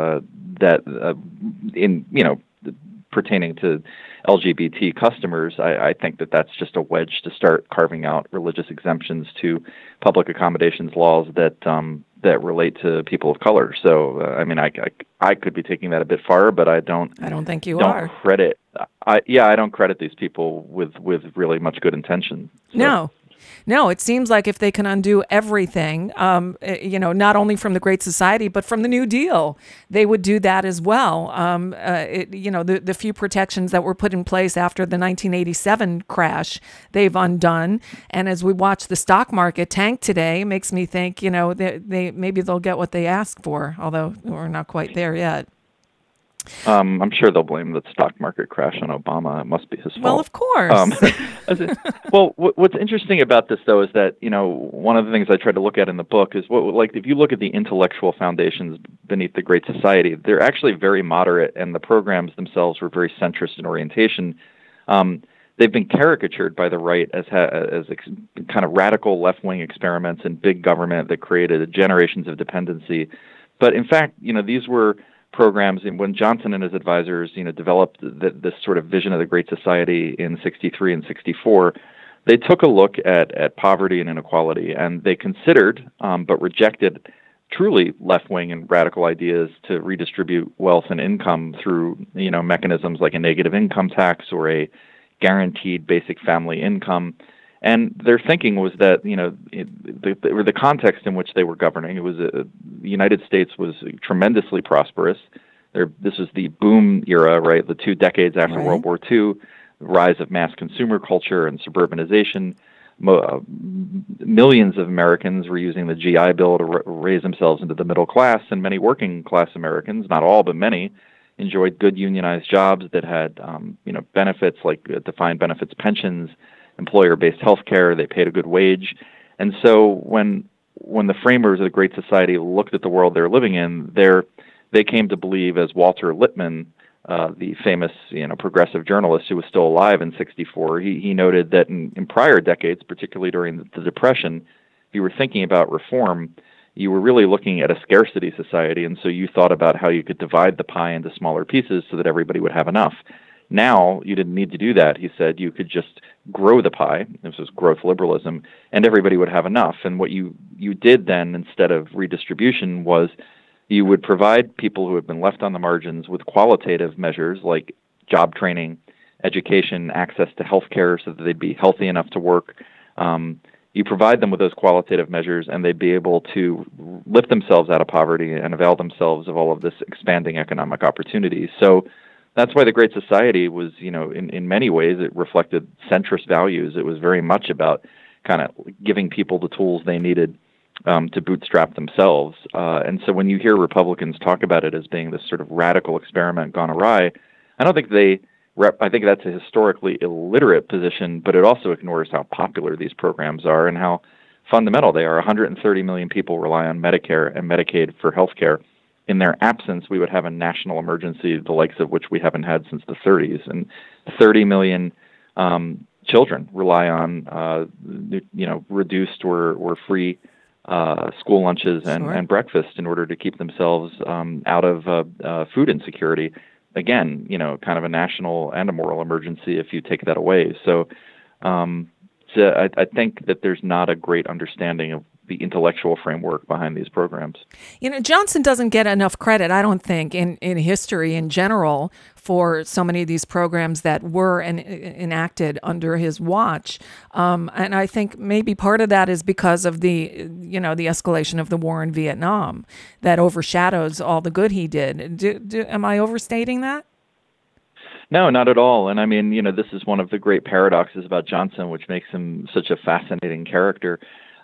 pertaining to LGBT customers, I think that's just a wedge to start carving out religious exemptions to public accommodations laws that relate to people of color. So, I could be taking that a bit far, but I don't think you are. Credit. I don't credit these people with really much good intention. So. No, it seems like if they can undo everything, not only from the Great Society, but from the New Deal, they would do that as well. The few protections that were put in place after the 1987 crash, they've undone. And as we watch the stock market tank today, it makes me think, maybe they'll get what they ask for, although we're not quite there yet. I'm sure they'll blame the stock market crash on Obama. It must be his fault. Well, of course. What's interesting about this, though, is that one of the things I tried to look at in the book is if you look at the intellectual foundations beneath the Great Society, they're actually very moderate, and the programs themselves were very centrist in orientation. They've been caricatured by the right as kind of radical left-wing experiments in big government that created generations of dependency. But in fact, these were programs, and when Johnson and his advisors, developed this sort of vision of the Great Society in 63 and 64, they took a look at poverty and inequality, and they considered, but rejected, truly left-wing and radical ideas to redistribute wealth and income through, mechanisms like a negative income tax or a guaranteed basic family income. And their thinking was that, the context in which they were governing, it was the United States was tremendously prosperous. This was the boom era, right? The 2 decades after World War II, the rise of mass consumer culture and suburbanization. Millions of Americans were using the GI Bill to raise themselves into the middle class, and many working class Americans, not all but many, enjoyed good unionized jobs that had, benefits like defined benefits pensions, employer-based health care. They paid a good wage. And so when the framers of the Great Society looked at the world they were living in, they came to believe, as Walter Lippmann, the famous progressive journalist who was still alive in '64, he noted that in prior decades, particularly during the Depression, if you were thinking about reform, you were really looking at a scarcity society, and so you thought about how you could divide the pie into smaller pieces so that everybody would have enough. Now, you didn't need to do that. He said you could just grow the pie. This was growth liberalism, and everybody would have enough. And what you did then, instead of redistribution, was you would provide people who had been left on the margins with qualitative measures like job training, education, access to health care so that they'd be healthy enough to work. You provide them with those qualitative measures, and they'd be able to lift themselves out of poverty and avail themselves of all of this expanding economic opportunity. So that's why the Great Society was, in many ways, it reflected centrist values. It was very much about kind of giving people the tools they needed to bootstrap themselves. And so when you hear Republicans talk about it as being this sort of radical experiment gone awry, I don't think I think that's a historically illiterate position, but it also ignores how popular these programs are and how fundamental they are. 130 million people rely on Medicare and Medicaid for health care. In their absence, we would have a national emergency, the likes of which we haven't had since the 30s. And 30 million children rely on, reduced or free school lunches and breakfast in order to keep themselves out of food insecurity. Again, kind of a national and a moral emergency if you take that away. So I think that there's not a great understanding of the intellectual framework behind these programs. Johnson doesn't get enough credit, I don't think, in history in general for so many of these programs that were enacted under his watch. And I think maybe part of that is because of the escalation of the war in Vietnam that overshadows all the good he did. Am I overstating that? No, not at all. And I mean, this is one of the great paradoxes about Johnson, which makes him such a fascinating character.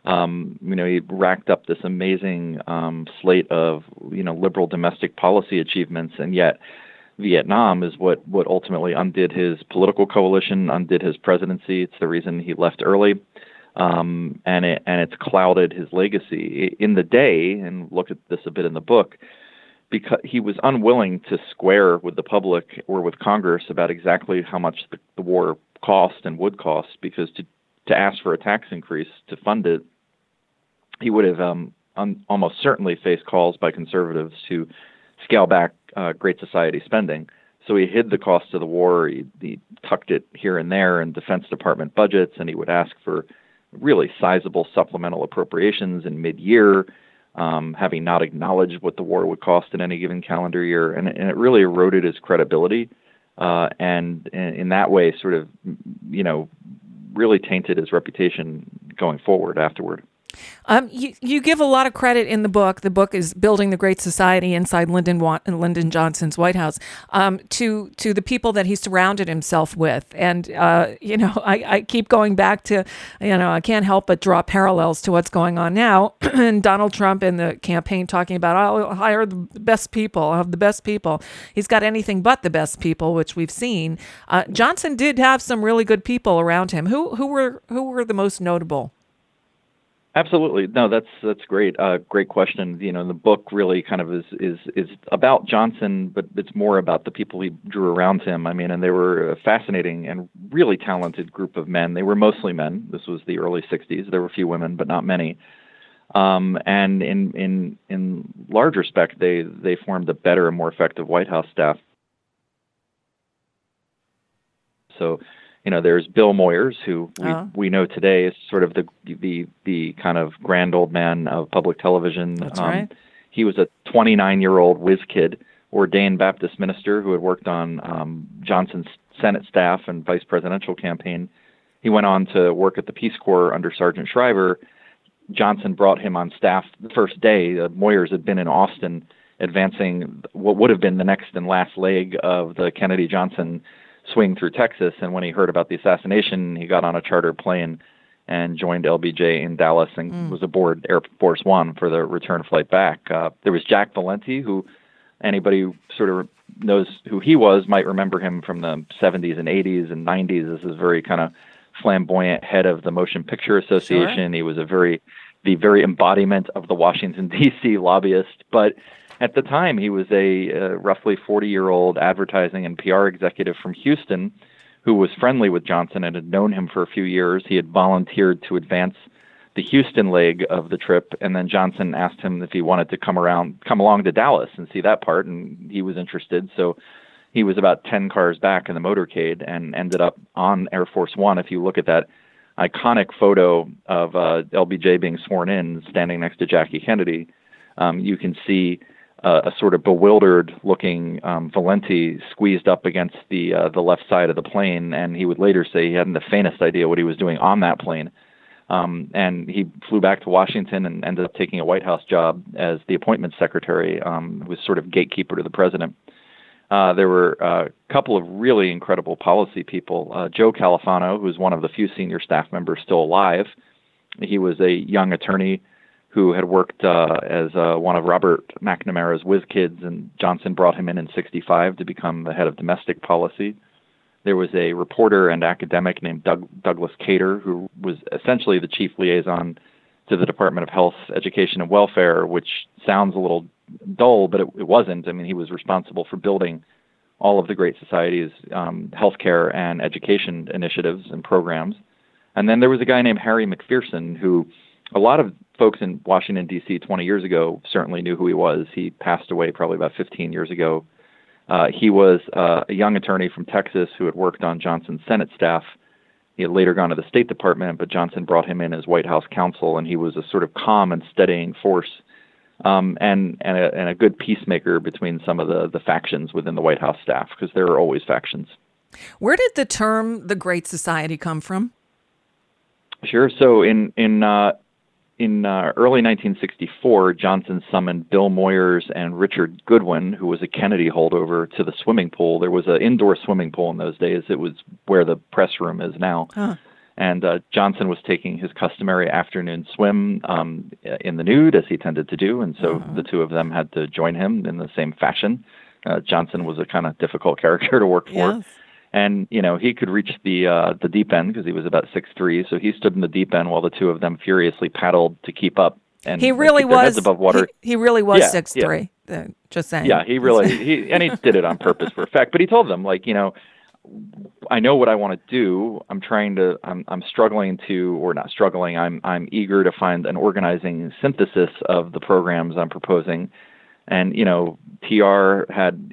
He racked up this amazing slate of, liberal domestic policy achievements, and yet Vietnam is what ultimately undid his political coalition, undid his presidency. It's the reason he left early, and it's clouded his legacy. In the day, and look at this a bit in the book, because he was unwilling to square with the public or with Congress about exactly how much the war cost and would cost, because to ask for a tax increase to fund it, he would have almost certainly faced calls by conservatives to scale back Great Society spending. So he hid the cost of the war. He tucked it here and there in Defense Department budgets, and he would ask for really sizable supplemental appropriations in mid-year, having not acknowledged what the war would cost in any given calendar year. And it really eroded his credibility, and in that way sort of, really tainted his reputation going forward afterward. You give a lot of credit in the book. The book is Building the Great Society Inside Lyndon Johnson's White House, to the people that he surrounded himself with. And, I keep going back to, I can't help but draw parallels to what's going on now. And Donald Trump in the campaign talking about, I'll hire the best people, I'll have the best people. He's got anything but the best people, which we've seen. Johnson did have some really good people around him. Who were the most notable? Absolutely. No, that's great. Great question. The book really kind of is about Johnson, but it's more about the people he drew around him. I mean, and they were a fascinating and really talented group of men. They were mostly men. This was the early 60s. There were a few women, but not many. And in large respect, they formed a better and more effective White House staff. So, there's Bill Moyers, who we know today is sort of the kind of grand old man of public television. That's right. He was a 29-year-old whiz kid, ordained Baptist minister who had worked on Johnson's Senate staff and vice presidential campaign. He went on to work at the Peace Corps under Sergeant Shriver. Johnson brought him on staff the first day. Moyers had been in Austin advancing what would have been the next and last leg of the Kennedy-Johnson swing through Texas. And when he heard about the assassination, he got on a charter plane and joined LBJ in Dallas and was aboard Air Force One for the return flight back. There was Jack Valenti, who anybody who sort of knows who he was might remember him from the 70s and 80s and 90s. This is very kind of flamboyant head of the Motion Picture Association. Sure. He was the very embodiment of the Washington, D.C. lobbyist. But at the time, he was a roughly 40-year-old advertising and PR executive from Houston who was friendly with Johnson and had known him for a few years. He had volunteered to advance the Houston leg of the trip, and then Johnson asked him if he wanted to come along to Dallas and see that part, and he was interested. So he was about 10 cars back in the motorcade and ended up on Air Force One. If you look at that iconic photo of LBJ being sworn in, standing next to Jackie Kennedy, you can see a sort of bewildered-looking Valenti squeezed up against the left side of the plane, and he would later say he hadn't the faintest idea what he was doing on that plane. And he flew back to Washington and ended up taking a White House job as the appointments secretary, was sort of gatekeeper to the president. There were a couple of really incredible policy people. Joe Califano, who's one of the few senior staff members still alive. He was a young attorney who had worked as one of Robert McNamara's whiz kids, and Johnson brought him in 1965 to become the head of domestic policy. There was a reporter and academic named Douglas Cater, who was essentially the chief liaison to the Department of Health, Education, and Welfare, which sounds a little dull, but it wasn't. I mean, he was responsible for building all of the Great Society's healthcare and education initiatives and programs. And then there was a guy named Harry McPherson, who a lot of folks in Washington, D.C. 20 years ago certainly knew who he was. He passed away probably about 15 years ago. He was a young attorney from Texas who had worked on Johnson's Senate staff. He had later gone to the State Department, but Johnson brought him in as White House counsel, and he was a sort of calm and steadying force, and a good peacemaker between some of the factions within the White House staff, because there are always factions. Where did the term the Great Society come from? Sure. So in early 1964, Johnson summoned Bill Moyers and Richard Goodwin, who was a Kennedy holdover, to the swimming pool. There was an indoor swimming pool in those days. It was where the press room is now. Huh. And Johnson was taking his customary afternoon swim in the nude, as he tended to do, and so the two of them had to join him in the same fashion. Johnson was a kind of difficult character to work for. Yes. And, he could reach the deep end because he was about 6'3", so he stood in the deep end while the two of them furiously paddled to keep up. And he really keep their was heads above water. He really was 6'3". Yeah. Just saying. Yeah, he did it on purpose for effect. But he told them, I know what I want to do. I'm struggling to, or not struggling. I'm eager to find an organizing synthesis of the programs I'm proposing. And TR had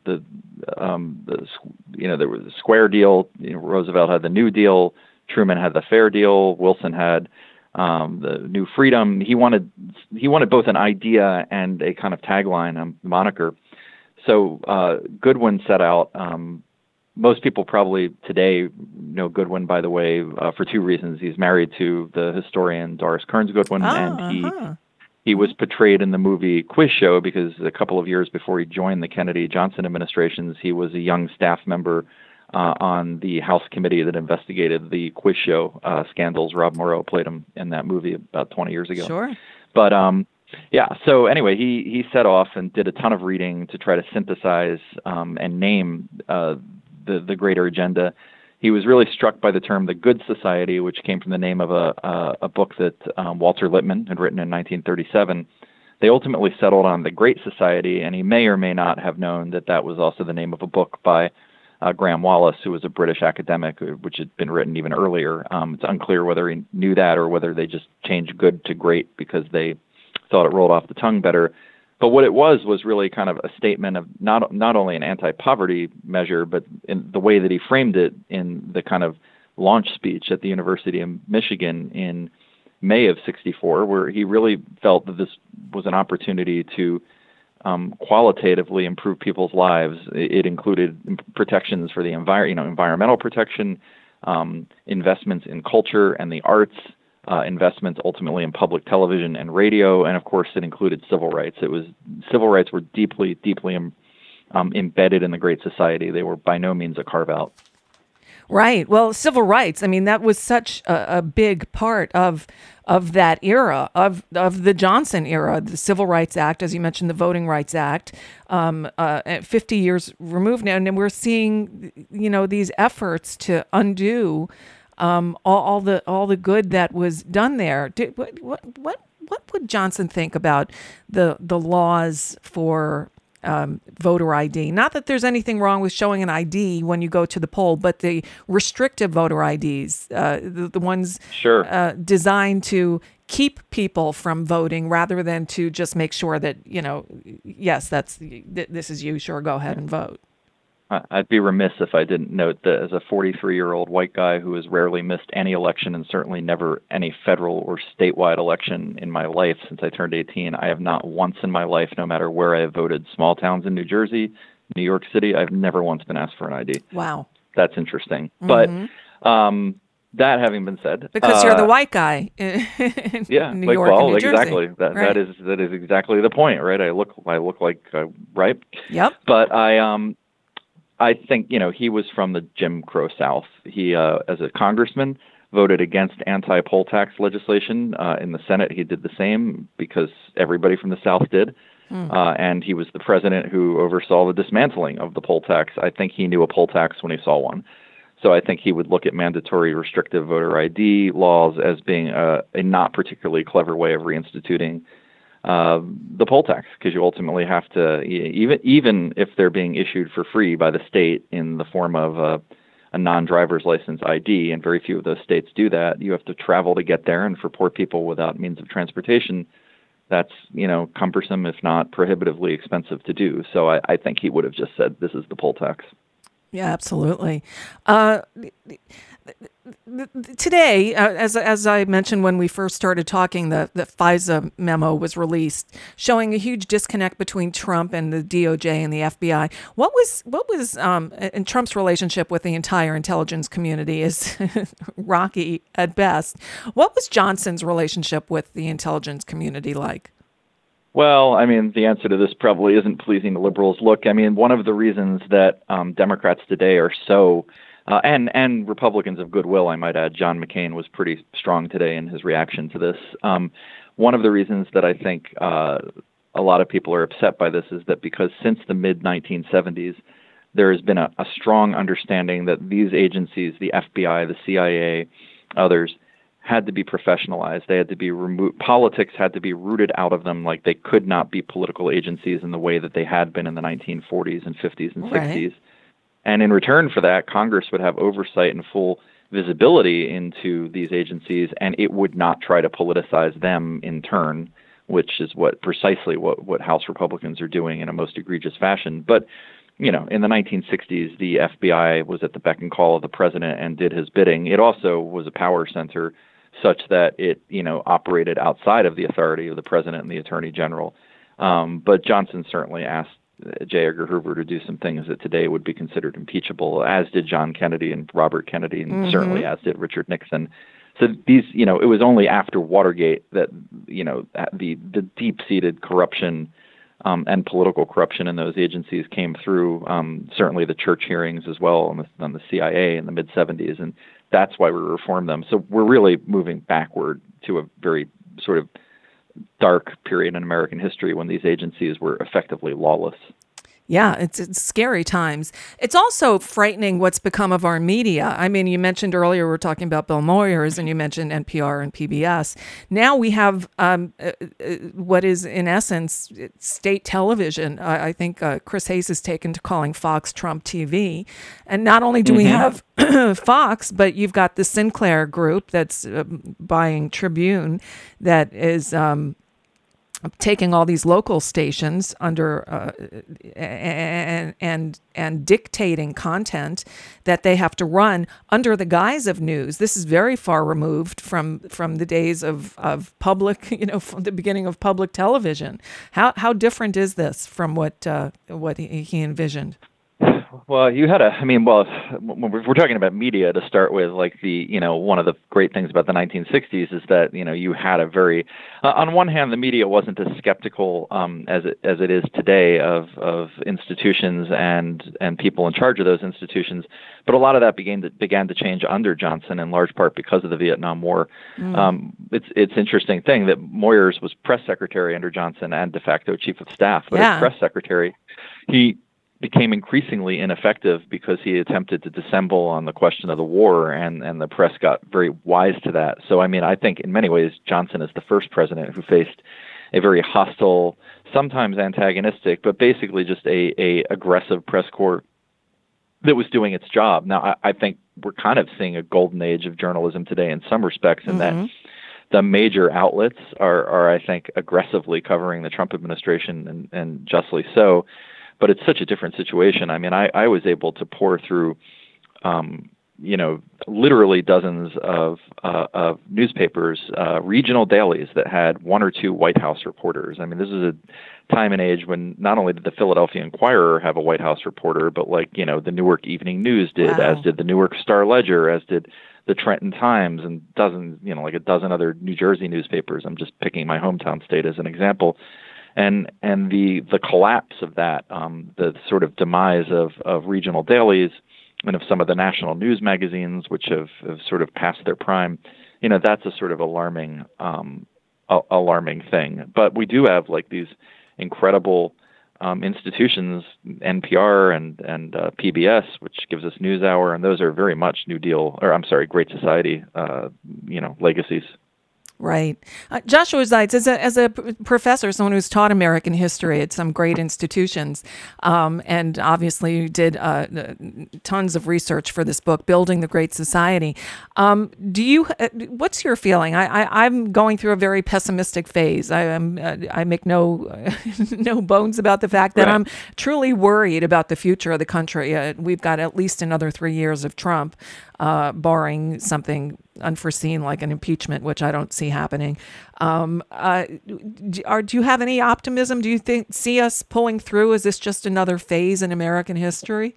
there was the Square deal. Roosevelt had the New Deal. Truman had the Fair Deal. Wilson had the New Freedom. He wanted both an idea and a kind of tagline, moniker. So Goodwin set out. Most people probably today know Goodwin, by the way, for two reasons. He's married to the historian Doris Kearns Goodwin, and he was portrayed in the movie Quiz Show because a couple of years before he joined the Kennedy-Johnson administrations, he was a young staff member on the House committee that investigated the Quiz Show scandals. Rob Morrow played him in that movie about 20 years ago. Sure. But so anyway, he set off and did a ton of reading to try to synthesize and name the greater agenda. He was really struck by the term the Good Society, which came from the name of a book that Walter Lippmann had written in 1937. They ultimately settled on the Great Society, and he may or may not have known that was also the name of a book by Graham Wallas, who was a British academic, which had been written even earlier. It's unclear whether he knew that or whether they just changed good to great because they thought it rolled off the tongue better. But what it was really kind of a statement of not only an anti-poverty measure, but in the way that he framed it in the kind of launch speech at the University of Michigan in May of '64, where he really felt that this was an opportunity to qualitatively improve people's lives. It included protections for the environmental protection, investments in culture and the arts, investments ultimately in public television and radio, and of course it included civil rights. Civil rights were deeply, deeply embedded in the Great Society. They were by no means a carve-out. Right. Well, civil rights, I mean, that was such a big part of that era, of the Johnson era, the Civil Rights Act, as you mentioned, the Voting Rights Act, 50 years removed now. And we're seeing, these efforts to undo all the good that was done there. What would Johnson think about the laws for voter ID? Not that there's anything wrong with showing an ID when you go to the poll, but the restrictive voter IDs, the ones designed to keep people from voting rather than to just make sure that, yes, this is you, sure, go ahead and vote. I'd be remiss if I didn't note that as a 43-year-old white guy who has rarely missed any election and certainly never any federal or statewide election in my life since I turned 18, I have not once in my life, no matter where I have voted, small towns in New Jersey, New York City, I've never once been asked for an ID. Wow. That's interesting. Mm-hmm. But that having been said, because you're the white guy in New York and New Jersey. Exactly. That is exactly the point, right? I look like right. Yep. But I think, he was from the Jim Crow South. He, as a congressman, voted against anti-poll tax legislation. In the Senate, he did the same because everybody from the South did. And he was the president who oversaw the dismantling of the poll tax. I think he knew a poll tax when he saw one. So I think he would look at mandatory restrictive voter ID laws as being a not particularly clever way of reinstituting the poll tax, because you ultimately have to, even if they're being issued for free by the state in the form of a non-driver's license ID, and very few of those states do that, you have to travel to get there, and for poor people without means of transportation, that's, cumbersome, if not prohibitively expensive to do. So I think he would have just said, this is the poll tax. Yeah, absolutely. Today, as I mentioned when we first started talking, the FISA memo was released, showing a huge disconnect between Trump and the DOJ and the FBI. What was in Trump's relationship with the entire intelligence community is rocky at best. What was Johnson's relationship with the intelligence community like? Well, I mean, the answer to this probably isn't pleasing to liberals. Look, I mean, one of the reasons that Democrats today are so, and Republicans of goodwill, I might add, John McCain was pretty strong today in his reaction to this. One of the reasons that I think a lot of people are upset by this is that because since the mid-1970s, there has been a strong understanding that these agencies, the FBI, the CIA, others, had to be professionalized. They had to be removed. Politics had to be rooted out of them. Like, they could not be political agencies in the way that they had been in the 1940s and 50s and 60s. And in return for that, Congress would have oversight and full visibility into these agencies, and it would not try to politicize them in turn, which is precisely what House Republicans are doing in a most egregious fashion. But in the 1960s, the FBI was at the beck and call of the president and did his bidding. It also was a power center such that it, operated outside of the authority of the president and the attorney general. But Johnson certainly asked J. Edgar Hoover to do some things that today would be considered impeachable, as did John Kennedy and Robert Kennedy, and certainly as did Richard Nixon. So these, it was only after Watergate that, the deep-seated corruption and political corruption in those agencies came through, certainly the Church hearings as well on the CIA in the mid-'70s, and that's why we reformed them. So we're really moving backward to a very sort of dark period in American history when these agencies were effectively lawless. Yeah, it's scary times. It's also frightening what's become of our media. I mean, you mentioned earlier, we were talking about Bill Moyers, and you mentioned NPR and PBS. Now we have what is, in essence, state television. I think Chris Hayes has taken to calling Fox Trump TV. And not only do we have Fox, but you've got the Sinclair Group that's buying Tribune that is taking all these local stations under and dictating content that they have to run under the guise of news. This is very far removed from the days of public, from the beginning of public television. How different is this from what he envisioned? Well, when we're talking about media to start with, like one of the great things about the 1960s is that, you had a very, on one hand, the media wasn't as skeptical as it is today of institutions and people in charge of those institutions, but a lot of that began to change under Johnson, in large part because of the Vietnam War. It's interesting thing that Moyers was press secretary under Johnson and de facto chief of staff, but as press secretary, he became increasingly ineffective because he attempted to dissemble on the question of the war, and the press got very wise to that. So, I think in many ways, Johnson is the first president who faced a very hostile, sometimes antagonistic, but basically just a aggressive press corps that was doing its job. Now, I think we're kind of seeing a golden age of journalism today in some respects, in that the major outlets are, I think, aggressively covering the Trump administration, and justly so. But it's such a different situation. I was able to pour through, literally dozens of newspapers, regional dailies that had one or two White House reporters. This is a time and age when not only did the Philadelphia Inquirer have a White House reporter, but the Newark Evening News did, as did the Newark Star-Ledger, as did the Trenton Times, and a dozen other New Jersey newspapers. I'm just picking my hometown state as an example. And the collapse of that, the sort of demise of regional dailies and of some of the national news magazines, which have sort of passed their prime, that's a sort of alarming thing. But we do have these incredible institutions, NPR and PBS, which gives us NewsHour, and those are very much Great Society, legacies. Right. Joshua Zeitz, as a professor, someone who's taught American history at some great institutions, and obviously you did tons of research for this book, Building the Great Society. What's your feeling? I'm going through a very pessimistic phase. I make no bones about the fact that I'm truly worried about the future of the country. We've got at least another 3 years of Trump, barring something unforeseen like an impeachment, which I don't see happening. Do you have any optimism? Do you see us pulling through? Is this just another phase in American history?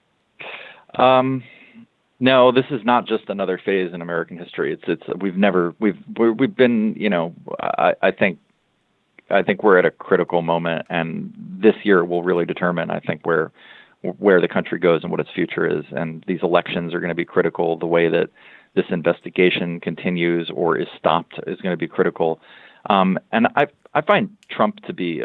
No, this is not just another phase in American history. We've been, I think we're at a critical moment, and this year will really determine, I think, where the country goes and what its future is. And these elections are going to be critical. The way that this investigation continues or is stopped is going to be critical. And I find Trump to be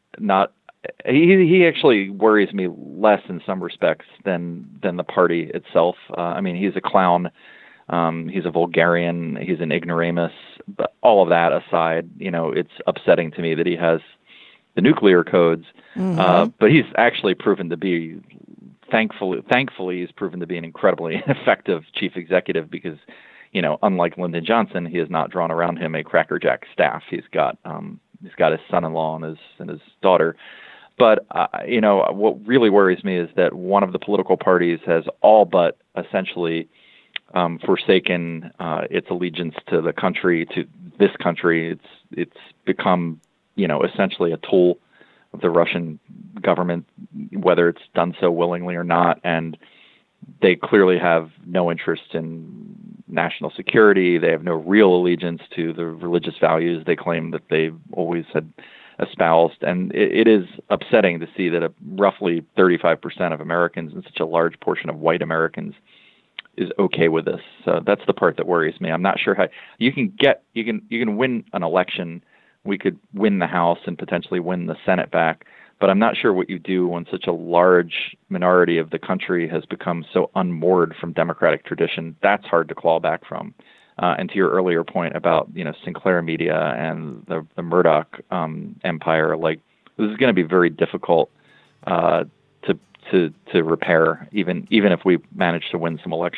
he actually worries me less in some respects than the party itself. He's a clown. He's a vulgarian. He's an ignoramus. But all of that aside, it's upsetting to me that he has the nuclear codes. But he's actually proven to be, thankfully, he's proven to be an incredibly effective chief executive because, unlike Lyndon Johnson, he has not drawn around him a crackerjack staff. He's got his son-in-law and his daughter. But, what really worries me is that one of the political parties has all but essentially forsaken its allegiance to the country, to this country. It's become, essentially a tool of the Russian government, whether it's done so willingly or not. And they clearly have no interest in national security. They have no real allegiance to the religious values they claim that they always had espoused. And it is upsetting to see that roughly 35% of Americans and such a large portion of white Americans is okay with this. So that's the part that worries me. I'm not sure how you can win an election. We could win the House and potentially win the Senate back, but I'm not sure what you do when such a large minority of the country has become so unmoored from democratic tradition. That's hard to claw back from. And to your earlier point about Sinclair Media and the Murdoch empire, this is going to be very difficult to repair, even if we manage to win some elections.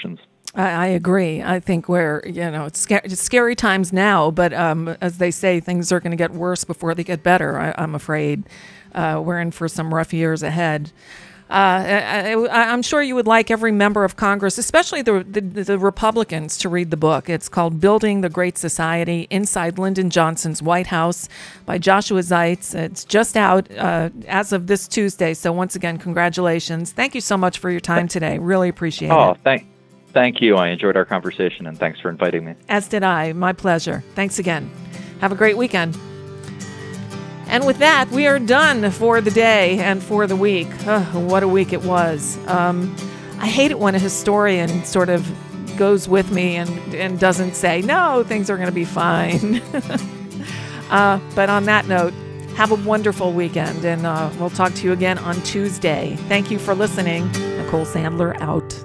I agree. I think it's scary times now, but as they say, things are going to get worse before they get better. I'm afraid we're in for some rough years ahead. I'm sure you would like every member of Congress, especially the Republicans, to read the book. It's called Building the Great Society Inside Lyndon Johnson's White House by Joshua Zeitz. It's just out as of this Tuesday. So once again, congratulations. Thank you so much for your time today. Really appreciate it. Oh, thank you. I enjoyed our conversation, and thanks for inviting me. As did I. My pleasure. Thanks again. Have a great weekend. And with that, we are done for the day and for the week. What a week it was. I hate it when a historian sort of goes with me and doesn't say, no, things are going to be fine. But on that note, have a wonderful weekend, and we'll talk to you again on Tuesday. Thank you for listening. Nicole Sandler out.